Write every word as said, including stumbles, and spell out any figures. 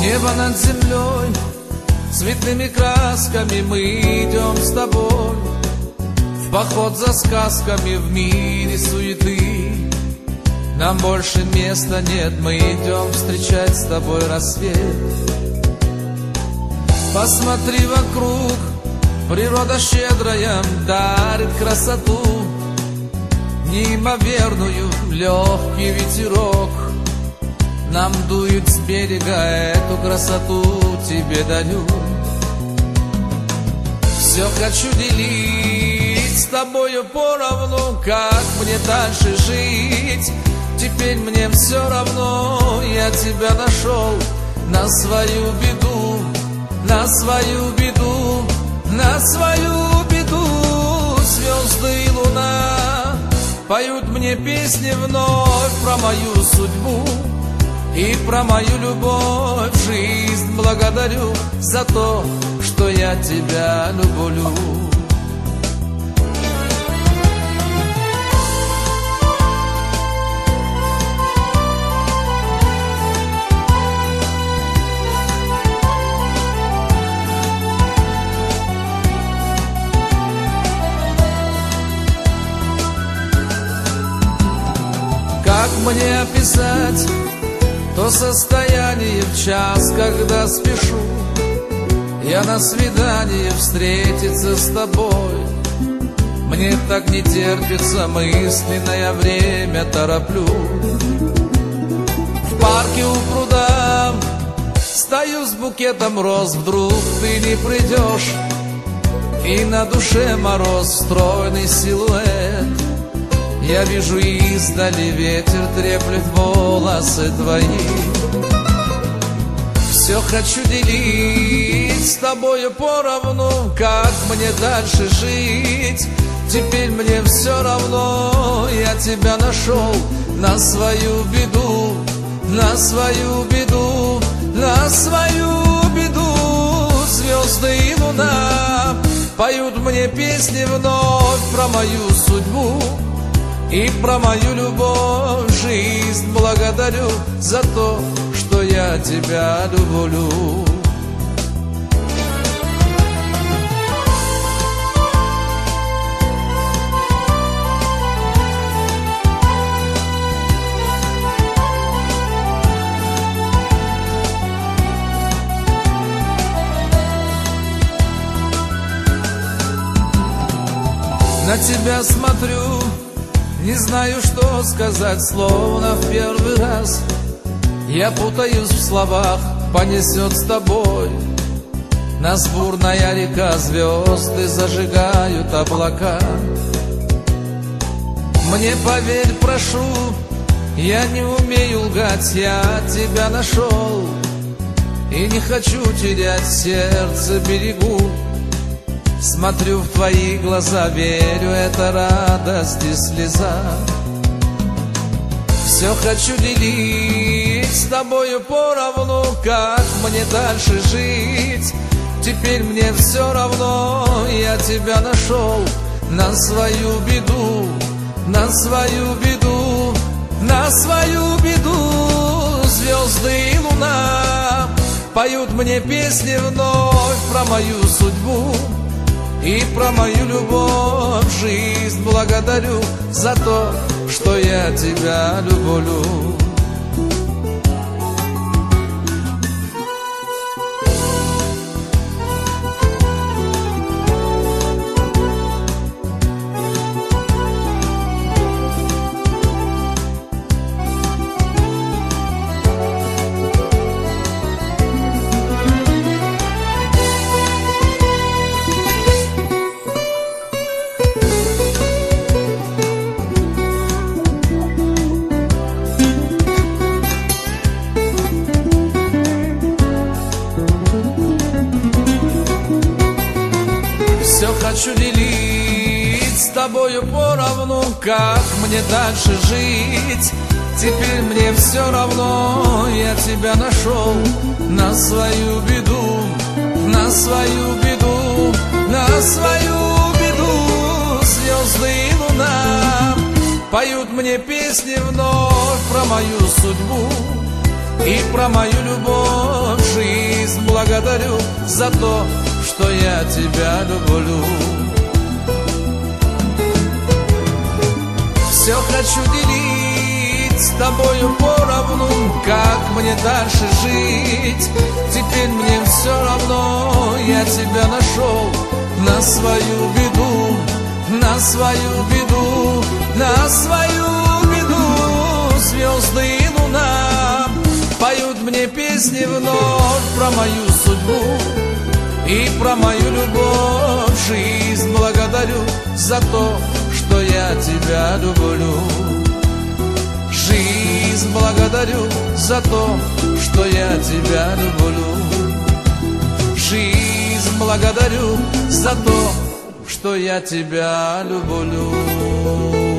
Небо над землей, цветными красками мы идем с тобой в поход за сказками в мире суеты. Нам больше места нет, мы идем встречать с тобой рассвет. Посмотри вокруг, природа щедрая дарит красоту, неимоверную, легкий ветерок нам дует с берега, эту красоту тебе дарю. Все хочу делить с тобою поровну, как мне дальше жить. Теперь мне все равно, я тебя нашел на свою беду, на свою беду, на свою беду. Звезды и луна поют мне песни вновь про мою судьбу и про мою любовь. Жизнь благодарю за то, что я тебя люблю. Как мне описать то состояние в час, когда спешу я на свидание встретиться с тобой? Мне так не терпится, мысленное время тороплю. В парке у пруда стою с букетом роз, вдруг ты не придешь, и на душе мороз, стройный силуэт. Я вижу издали, ветер треплет волосы твои. Все хочу делить с тобою поровну, как мне дальше жить. Теперь мне все равно, я тебя нашел на свою беду, на свою беду, на свою беду. Звезды и луна поют мне песни вновь про мою судьбу и про мою любовь. Жизнь благодарю за то, что я тебя люблю. На тебя смотрю, не знаю, что сказать, словно в первый раз. Я путаюсь в словах, понесет с тобой. Нас бурная река, звезды зажигают облака. Мне поверь, прошу, я не умею лгать, я тебя нашел и не хочу терять, сердце берегу. Смотрю в твои глаза, верю, это радость и слеза. Все хочу делить с тобою поровну, как мне дальше жить. Теперь мне все равно, я тебя нашел на свою беду, на свою беду, на свою беду. Звезды и луна поют мне песни вновь про мою судьбу и про мою любовь. Жизнь благодарю за то, что я тебя люблю. Все хочу делить с тобою поровну, как мне дальше жить. Теперь мне все равно, я тебя нашел на свою беду, на свою беду, на свою беду. Звезды и луна поют мне песни вновь про мою судьбу И про мою любовь, жизнь благодарю за то, что я тебя люблю. Все хочу делить с тобою поровну, как мне дальше жить. Теперь мне все равно, я тебя нашел на свою беду, на свою беду, на свою беду. Звезды и луна поют мне песни вновь про мою судьбу и про мою любовь. Жизнь благодарю за то, что я тебя люблю. Жизнь благодарю за то, что я тебя люблю. Жизнь благодарю за то, что я тебя люблю.